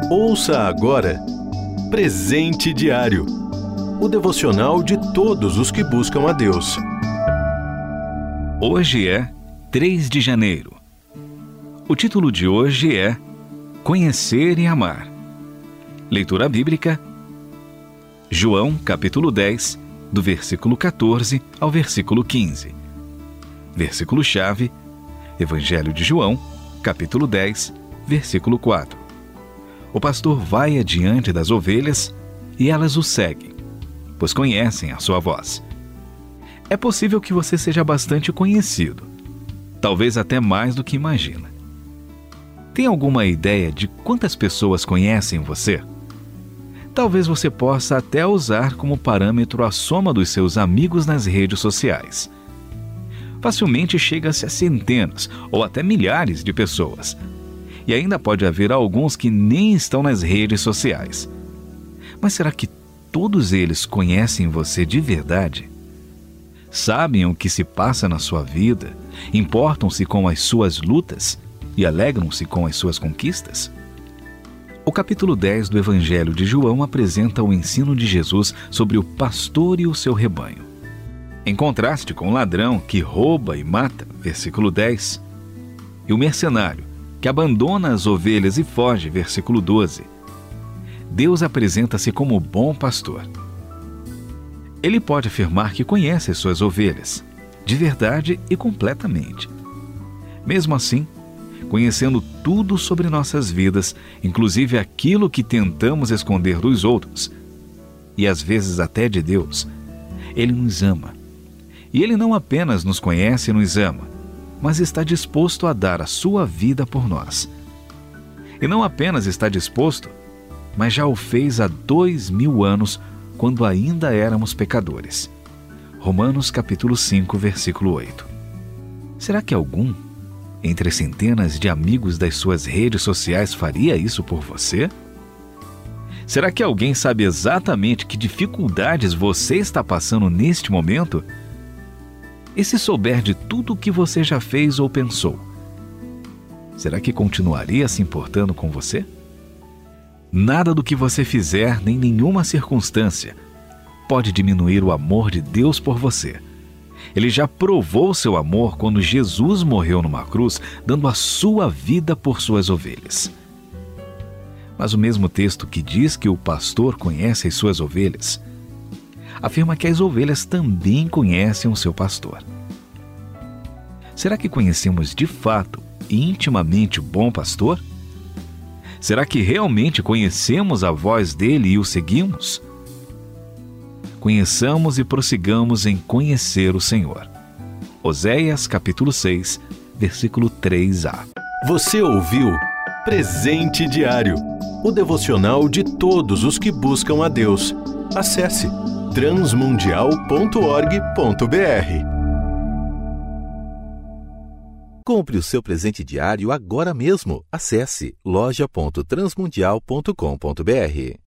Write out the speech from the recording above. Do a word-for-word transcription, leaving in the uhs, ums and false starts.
Ouça agora Presente Diário, o devocional de todos os que buscam a Deus. Hoje é três de janeiro. O título de hoje é Conhecer e Amar. Leitura bíblica, João, capítulo dez, do versículo quatorze ao versículo quinze. Versículo-chave, Evangelho de João, capítulo dez, versículo quatro. O pastor vai adiante das ovelhas e elas o seguem, pois conhecem a sua voz. É possível que você seja bastante conhecido, talvez até mais do que imagina. Tem alguma ideia de quantas pessoas conhecem você? Talvez você possa até usar como parâmetro a soma dos seus amigos nas redes sociais. Facilmente chega-se a centenas ou até milhares de pessoas. E ainda pode haver alguns que nem estão nas redes sociais. Mas será que todos eles conhecem você de verdade? Sabem o que se passa na sua vida? Importam-se com as suas lutas? E alegram-se com as suas conquistas? O capítulo dez do Evangelho de João apresenta o ensino de Jesus sobre o pastor e o seu rebanho. Em contraste com o ladrão que rouba e mata, versículo dez, e o mercenário que abandona as ovelhas e foge, versículo doze, Deus apresenta-se como o bom pastor. Ele pode afirmar que conhece as suas ovelhas, de verdade e completamente. Mesmo assim, conhecendo tudo sobre nossas vidas, inclusive aquilo que tentamos esconder dos outros, e às vezes até de Deus, Ele nos ama. E Ele não apenas nos conhece e nos ama, mas está disposto a dar a sua vida por nós. E não apenas está disposto, mas já o fez há dois mil anos, quando ainda éramos pecadores. Romanos capítulo cinco, versículo oito. Será que algum, entre centenas de amigos das suas redes sociais, faria isso por você? Será que alguém sabe exatamente que dificuldades você está passando neste momento? E se souber de tudo o que você já fez ou pensou, será que continuaria se importando com você? Nada do que você fizer, nem nenhuma circunstância, pode diminuir o amor de Deus por você. Ele já provou seu amor quando Jesus morreu numa cruz, dando a sua vida por suas ovelhas. Mas o mesmo texto que diz que o pastor conhece as suas ovelhas, afirma que as ovelhas também conhecem o seu pastor. Será que conhecemos de fato e intimamente o bom pastor? Será que realmente conhecemos a voz dele e o seguimos? Conheçamos e prossigamos em conhecer o Senhor. Oséias capítulo seis, versículo três a. Você ouviu Presente Diário, o devocional de todos os que buscam a Deus. Acesse transmundial ponto org ponto br. Compre o seu presente diário agora mesmo. Acesse loja ponto transmundial ponto com ponto br.